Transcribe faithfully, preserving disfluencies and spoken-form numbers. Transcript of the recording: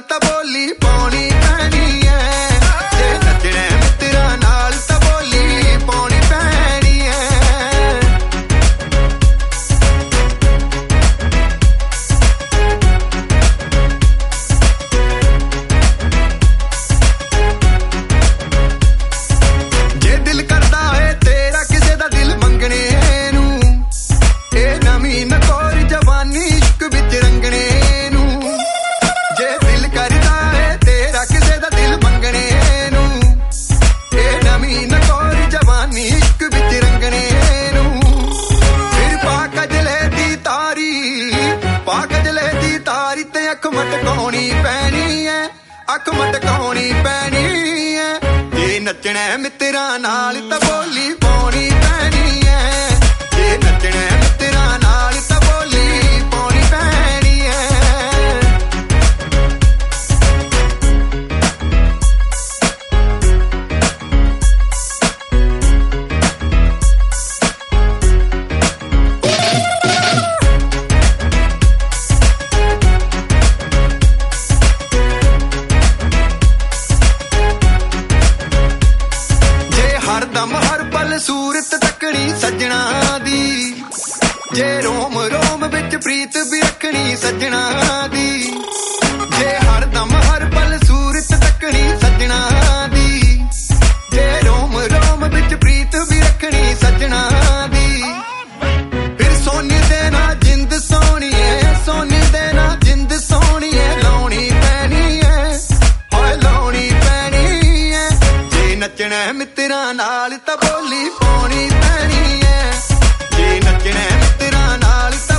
ਤਾਂ ਬੋਲੀ ਪਾਉਣੀ ਪੈਣੀ ਐ ਜੇ ਨੱਚਣਾ ਮਿੱਤਰਾਂ ਨਾਲ ਤਾਂ ਬੋਲੀ ਪਾਉਣੀ ਪੈਣੀ ਐ ਜੇ ਦਿਲ ਕਰਦਾ ਏ ਤੇਰਾ ਕਿਸੇ ਦਾ ਦਿਲ ਮੰਗਣੇ ਨੂੰ ਇਹ ਨਵੀਂ ਨਕੋਰ ਜਵਾਨੀ ਇਸ਼ਕ ਵਿੱਚ ਰੰਗਣੇ ਨੂੰ ਜੇ ਦਿਲ ਕਰਦਾ ਏ ਤੇਰਾ ਕਿਸੇ ਦਾ ਦਿਲ ਮੰਗਣੇ ਨੂੰ ਇਹ ਨਵੀਂ ਨਕੋਰ ਜਵਾਨੀ ਇਸ਼ਕ ਵਿੱਚ ਰੰਗਣੇ ਨੂੰ ਫਿਰ ਪਾ ਕਜਲੇ ਦੀ ਤਾਰੀ ਪਾ ਕਜਲੇ ਦੀ ਤਾਰੀ ਤੇ ਅੱਖ ਮਟਕਾਉਣੀ ਪੈਣੀ ਐ ਅੱਖ ਮਟਕਾਉਣੀ ਪੈਣੀ ਐ ਜੇ ਨੱਚਣਾ ਮਿੱਤਰਾਂ ਨਾਲ ਤਾਂ ਬੋਲੀ ਪਾਉਣੀ ਪੈਣੀ ਐ ਜੇ ਨੱਚਣਾ ਮਿੱਤਰਾਂ ਨਾਲ ਤਾਂ ਬੋਲੀ ਪਾਉਣੀ ਪੈਣੀ ਐ ਹਰਦਮ ਹਰ ਪਲ ਸੂਰਤ ਤੱਕਣੀ ਸੱਜਣਾ ਦੀ ਜੇ ਰੋਮ ਰੋਮ ਵਿੱਚ ਪ੍ਰੀਤ ਵੀ ਰੱਖਣੀ ਸੱਜਣਾ ਦੀ ਜੇ ਹਰਦਮ ਹਰ ਪਲ ਸੂਰਤ ਤੱਕਣੀ ਸੱਜਣਾ ਦੀ ਜੇ ਰੋਮ ਰੋਮ ਵਿੱਚ ਪ੍ਰੀਤ ਵੀ ਰੱਖਣੀ ਸੱਜਣਾ ਦੀ ਫਿਰ ਸੋਨੀ ਦੇ ਨਾਲ ਜਿੰਦ ਸੋਹਣੀਏ ਸੋਨੀ ਦੇ ਨਾਲ ਜਿੰਦ ਸੋਹਣੀਏ ਲਾਉਣੀ ਪੈਣੀ ਐ ਹੋਏ ਲਾਉਣੀ ਪੈਣੀ ਐ ਜੇ ਨੱਚਣਾ ਮਿੱਤਰਾਂ ਨਾਲ ਤਾਂ ਬੋਲੀ ਪਾਉਣੀ ਪੈਣੀ ਐ ਜੇ ਨੱਚਣਾ ਮਿੱਤਰਾਂ ਨਾਲ